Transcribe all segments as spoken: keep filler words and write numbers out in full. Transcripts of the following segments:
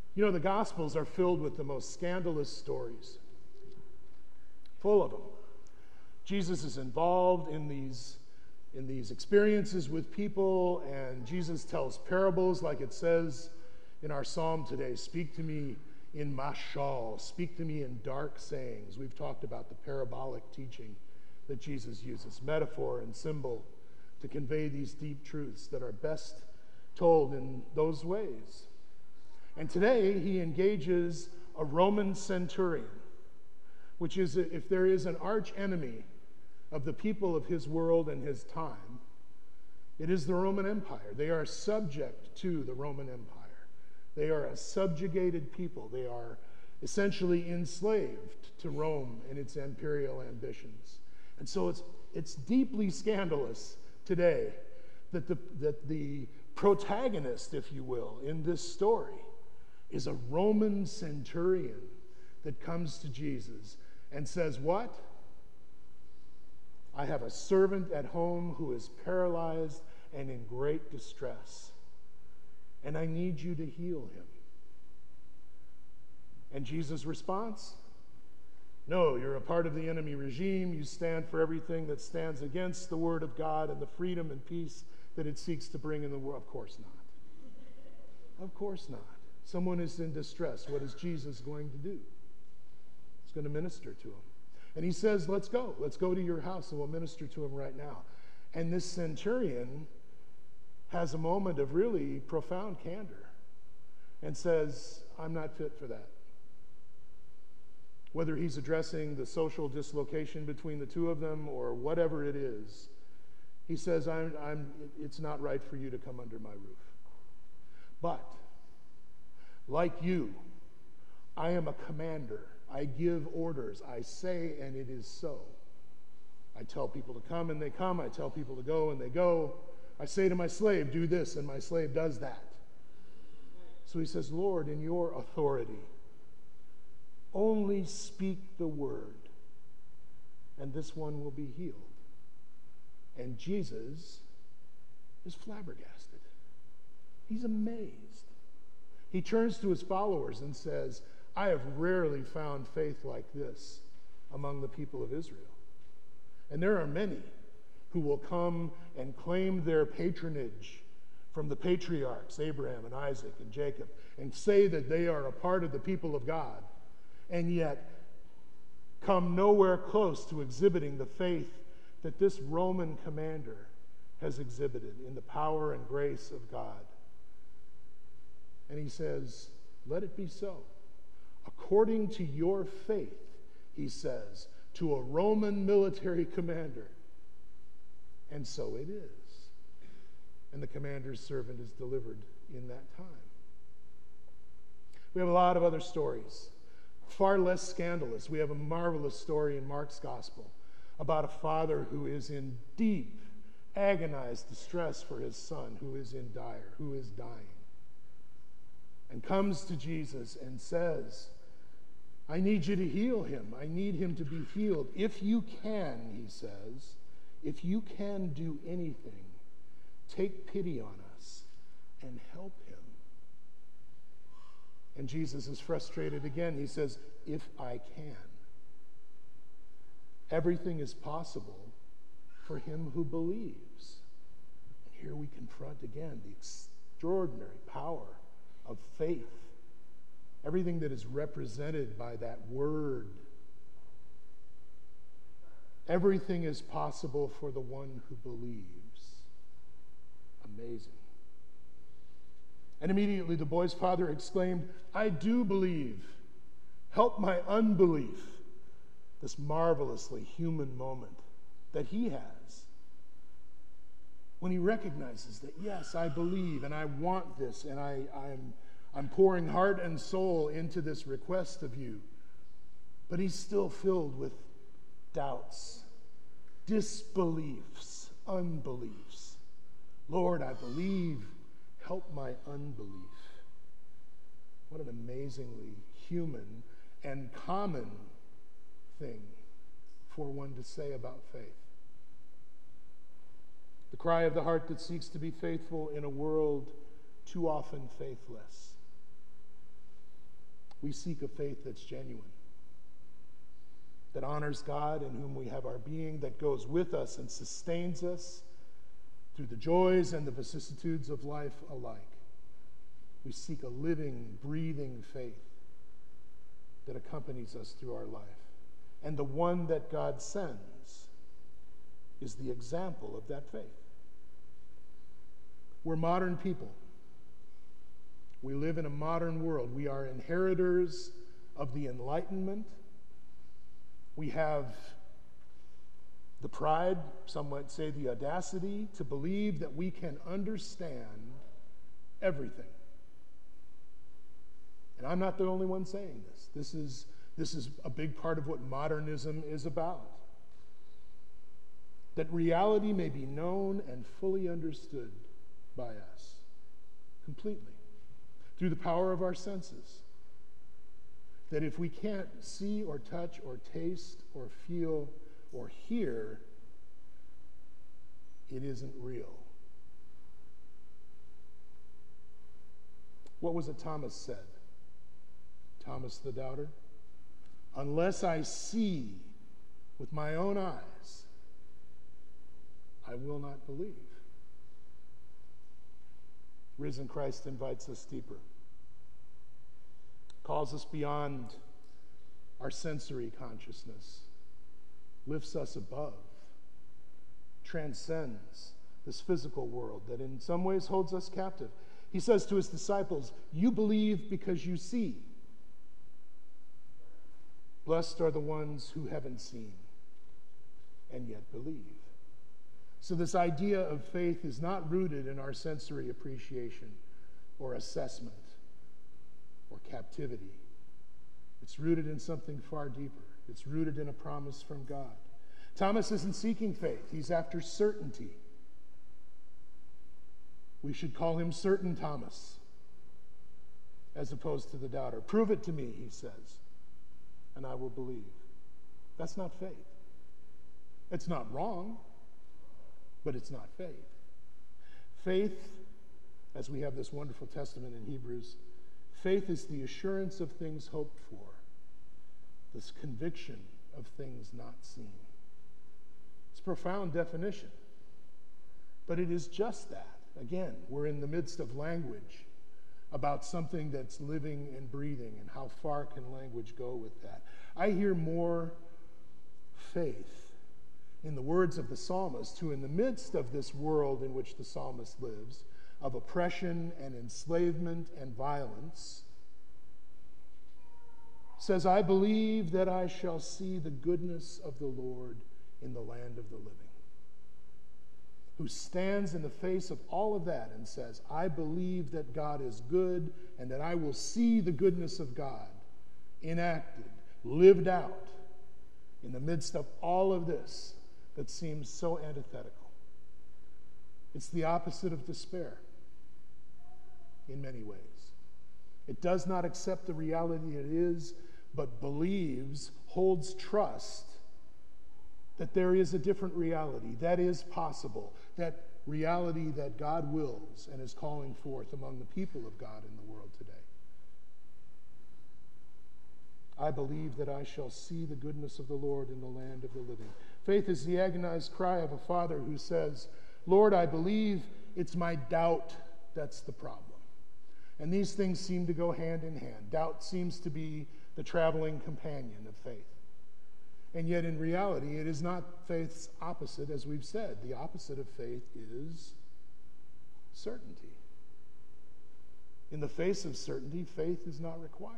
You know, the Gospels are filled with the most scandalous stories, full of them. Jesus is involved in these, in these experiences with people, and Jesus tells parables like it says in our psalm today, speak to me in mashal, speak to me in dark sayings. We've talked about the parabolic teaching that Jesus uses, metaphor and symbol, to convey these deep truths that are best told in those ways. And today he engages a Roman centurion, which is, if there is an arch enemy of the people of his world and his time, it is the Roman Empire. They are subject to the Roman Empire. They are a subjugated people. They are essentially enslaved to Rome and its imperial ambitions. And so it's, it's deeply scandalous today that the, that the protagonist, if you will, in this story is a Roman centurion that comes to Jesus and says, what? I have a servant at home who is paralyzed and in great distress, and I need you to heal him. And Jesus' response? No, you're a part of the enemy regime. You stand for everything that stands against the word of God and the freedom and peace that it seeks to bring in the world. Of course not. Of course not. Someone is in distress. What is Jesus going to do? He's going to minister to him. And he says, let's go. Let's go to your house and we'll minister to him right now. And this centurion has a moment of really profound candor and says, I'm not fit for that. Whether he's addressing the social dislocation between the two of them or whatever it is, he says, I'm, I'm, it's not right for you to come under my roof. But, like you, I am a commander. I give orders. I say, and it is so. I tell people to come, and they come. I tell people to go, and they go. I say to my slave, do this, and my slave does that. So he says, Lord, in your authority, only speak the word, and this one will be healed. And Jesus is flabbergasted. He's amazed. He turns to his followers and says, I have rarely found faith like this among the people of Israel. And there are many who will come and claim their patronage from the patriarchs, Abraham and Isaac and Jacob, and say that they are a part of the people of God, and yet come nowhere close to exhibiting the faith that this Roman commander has exhibited in the power and grace of God. And he says, let it be so. According to your faith, he says, to a Roman military commander. And so it is. And the commander's servant is delivered in that time. We have a lot of other stories, far less scandalous. We have a marvelous story in Mark's gospel about a father who is in deep, agonized distress for his son who is in dire, who is dying, and comes to Jesus and says, I need you to heal him. I need him to be healed. If you can, he says, if you can do anything, take pity on us and help him. And Jesus is frustrated again. He says, if I can. Everything is possible for him who believes. And here we confront again the extraordinary power of faith. Everything that is represented by that word. Everything is possible for the one who believes. Amazing. And immediately the boy's father exclaimed, I do believe. Help my unbelief. This marvelously human moment that he has when he recognizes that, yes, I believe and I want this and I, I'm, I'm pouring heart and soul into this request of you. But he's still filled with doubts, disbeliefs, unbeliefs. Lord, I believe. Help my unbelief. What an amazingly human and common thing for one to say about faith. The cry of the heart that seeks to be faithful in a world too often faithless. We seek a faith that's genuine, that honors God in whom we have our being, that goes with us and sustains us through the joys and the vicissitudes of life alike. We seek a living, breathing faith that accompanies us through our life. And the one that God sends is the example of that faith. We're modern people. We live in a modern world. We are inheritors of the Enlightenment. We have the pride, some might say the audacity, to believe that we can understand everything. And I'm not the only one saying this. This is, this is a big part of what modernism is about. That reality may be known and fully understood by us completely through the power of our senses. That if we can't see or touch or taste or feel or hear, it isn't real. What was it Thomas said? Thomas the doubter? Unless I see with my own eyes, I will not believe. Risen Christ invites us deeper, calls us beyond our sensory consciousness, lifts us above, transcends this physical world that in some ways holds us captive. He says to his disciples, you believe because you see. Blessed are the ones who haven't seen and yet believe. So this idea of faith is not rooted in our sensory appreciation or assessment or captivity. It's rooted in something far deeper. It's rooted in a promise from God. Thomas isn't seeking faith. He's after certainty. We should call him Certain Thomas as opposed to the doubter. Prove it to me, he says, and I will believe. That's not faith. It's not wrong, but it's not faith. Faith, as we have this wonderful testament in Hebrews, faith is the assurance of things hoped for, this conviction of things not seen. It's a profound definition, but it is just that. Again, we're in the midst of language about something that's living and breathing, and how far can language go with that? I hear more faith in the words of the psalmist, who in the midst of this world in which the psalmist lives, of oppression and enslavement and violence, says, I believe that I shall see the goodness of the Lord in the land of the living. Who stands in the face of all of that and says, I believe that God is good and that I will see the goodness of God enacted, lived out in the midst of all of this that seems so antithetical. It's the opposite of despair in many ways. It does not accept the reality it is, but believes, holds trust that there is a different reality that is possible, that reality that God wills and is calling forth among the people of God in the world today. I believe that I shall see the goodness of the Lord in the land of the living. Faith is the agonized cry of a father who says, Lord, I believe, it's my doubt that's the problem. And these things seem to go hand in hand. Doubt seems to be the traveling companion of faith. And yet in reality, it is not faith's opposite, as we've said. The opposite of faith is certainty. In the face of certainty, faith is not required.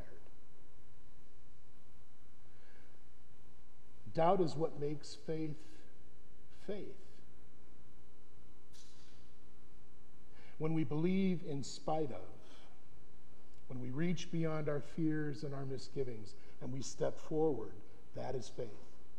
Doubt is what makes faith faith. When we believe in spite of, when we reach beyond our fears and our misgivings, and we step forward, that is faith.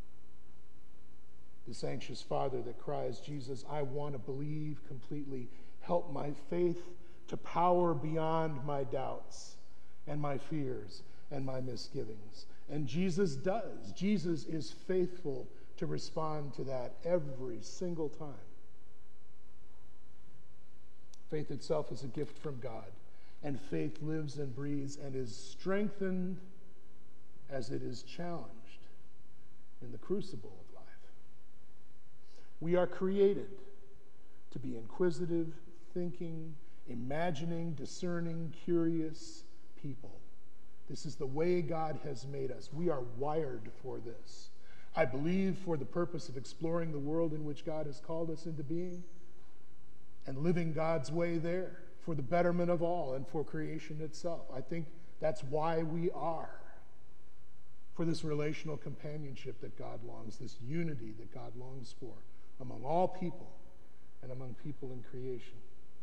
This anxious father that cries, Jesus, I want to believe completely. Help my faith to power beyond my doubts and my fears and my misgivings. And Jesus does. Jesus is faithful to respond to that every single time. Faith itself is a gift from God. and faith lives and breathes and is strengthened as it is challenged in the crucible of life. We are created to be inquisitive, thinking, imagining, discerning, curious people. This is the way God has made us. We are wired for this. I believe for the purpose of exploring the world in which God has called us into being and living God's way there for the betterment of all and for creation itself. I think that's why we are. For this relational companionship that God longs, this unity that God longs for among all people and among people in creation.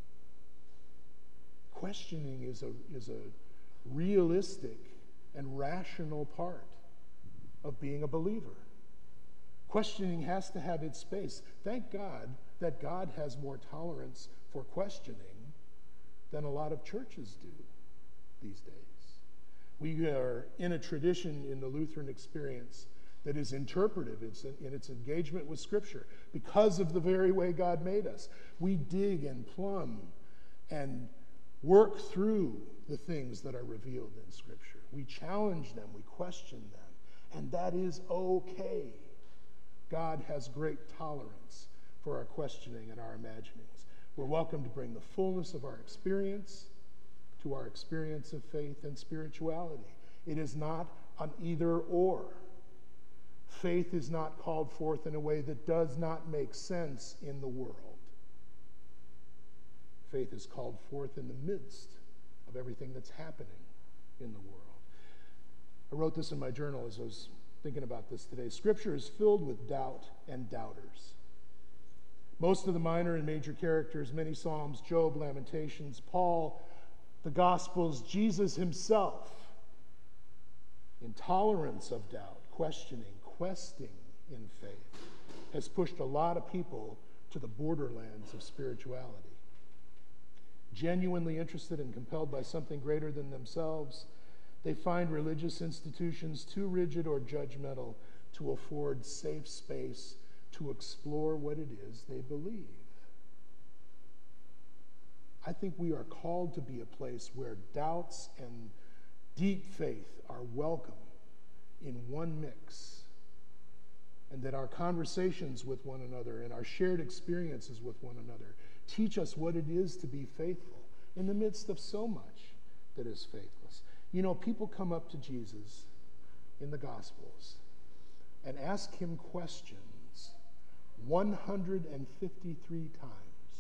Questioning is a, is a realistic and rational part of being a believer. Questioning has to have its space. Thank God that God has more tolerance for questioning than a lot of churches do these days. We are in a tradition in the Lutheran experience that is interpretive in its engagement with Scripture because of the very way God made us. We dig and plumb and work through the things that are revealed in Scripture. We challenge them, we question them, and that is okay. God has great tolerance for our questioning and our imaginings. We're welcome to bring the fullness of our experience to our experience of faith and spirituality. It is not an either or. Faith is not called forth in a way that does not make sense in the world. Faith is called forth in the midst of everything that's happening in the world. I wrote this in my journal as I was thinking about this today. Scripture is filled with doubt and doubters. Most of the minor and major characters, many Psalms, Job, Lamentations, Paul, the Gospels, Jesus himself, intolerance of doubt, questioning, questing in faith, has pushed a lot of people to the borderlands of spirituality. Genuinely interested and compelled by something greater than themselves, they find religious institutions too rigid or judgmental to afford safe space to explore what it is they believe. I think we are called to be a place where doubts and deep faith are welcome in one mix, and that our conversations with one another and our shared experiences with one another teach us what it is to be faithful in the midst of so much that is faithless. You know, people come up to Jesus in the Gospels and ask him questions one hundred fifty-three times.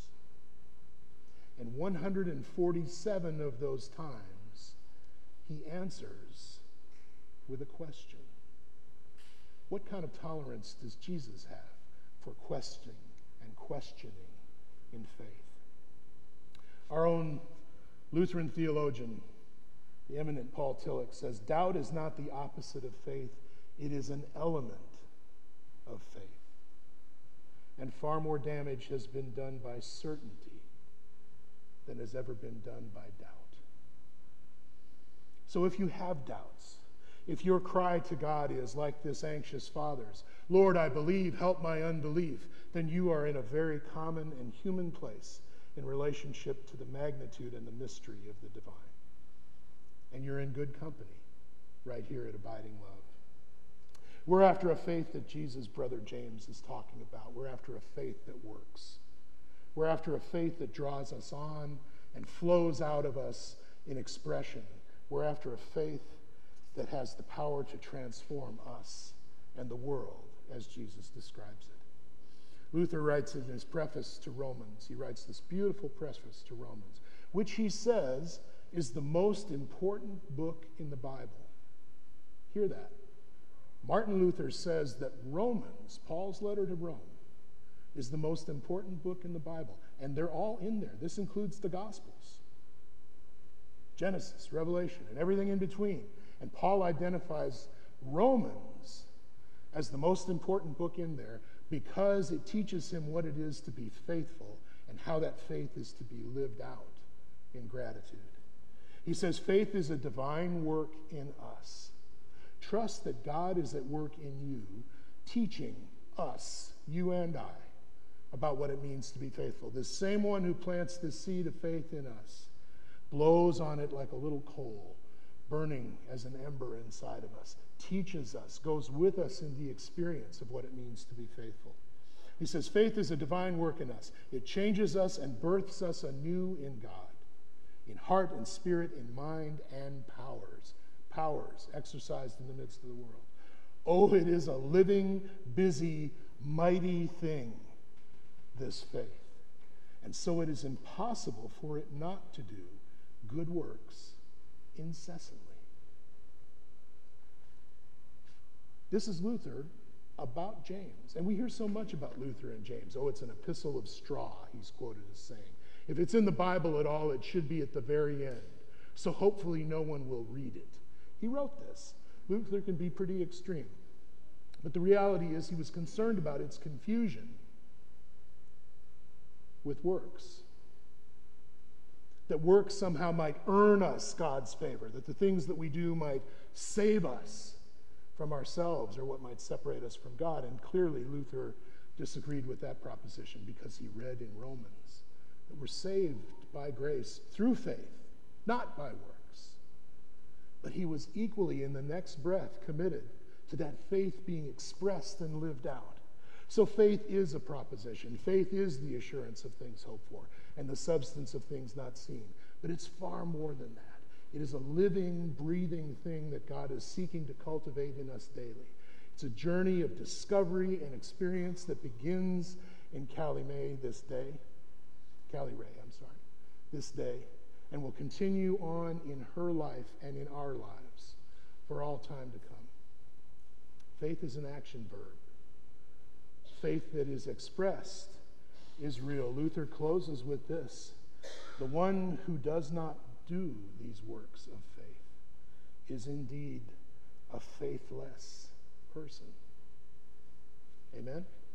And one hundred forty-seven of those times, he answers with a question. What kind of tolerance does Jesus have for questioning and questioning in faith? Our own Lutheran theologian, the eminent Paul Tillich, says, doubt is not the opposite of faith, it is an element of faith. And far more damage has been done by certainty than has ever been done by doubt. So if you have doubts, if your cry to God is like this anxious father's, Lord, I believe, help my unbelief, then you are in a very common and human place in relationship to the magnitude and the mystery of the divine. And you're in good company right here at Abiding Love. We're after a faith that Jesus' brother James is talking about. We're after a faith that works. We're after a faith that draws us on and flows out of us in expression. We're after a faith that has the power to transform us and the world as Jesus describes it. Luther writes in his preface to Romans, he writes this beautiful preface to Romans, which he says is the most important book in the Bible. Hear that. Martin Luther says that Romans, Paul's letter to Rome, is the most important book in the Bible. And they're all in there. This includes the Gospels, Genesis, Revelation, and everything in between. And Paul identifies Romans as the most important book in there because it teaches him what it is to be faithful and how that faith is to be lived out in gratitude. He says faith is a divine work in us. Trust that God is at work in you, teaching us, you and I, about what it means to be faithful. This same one who plants this seed of faith in us blows on it like a little coal, burning as an ember inside of us, teaches us, goes with us in the experience of what it means to be faithful. He says, faith is a divine work in us. It changes us and births us anew in God, in heart and spirit, in mind and powers. Powers exercised in the midst of the world. Oh, it is a living, busy, mighty thing, this faith. And so it is impossible for it not to do good works incessantly. This is Luther about James. And we hear so much about Luther and James. Oh, it's an epistle of straw, he's quoted as saying. If it's in the Bible at all, it should be at the very end. So hopefully no one will read it. He wrote this. Luther can be pretty extreme. But the reality is he was concerned about its confusion with works. That works somehow might earn us God's favor, that the things that we do might save us from ourselves or what might separate us from God. And clearly Luther disagreed with that proposition because he read in Romans that we're saved by grace through faith, not by works. But he was equally in the next breath committed to that faith being expressed and lived out. So faith is a proposition. Faith is the assurance of things hoped for and the substance of things not seen. But it's far more than that. It is a living, breathing thing that God is seeking to cultivate in us daily. It's a journey of discovery and experience that begins in Callie May this day. Callie Ray, I'm sorry, this day, and will continue on in her life and in our lives for all time to come. Faith is an action verb. Faith that is expressed is real. Luther closes with this: the one who does not do these works of faith is indeed a faithless person. Amen?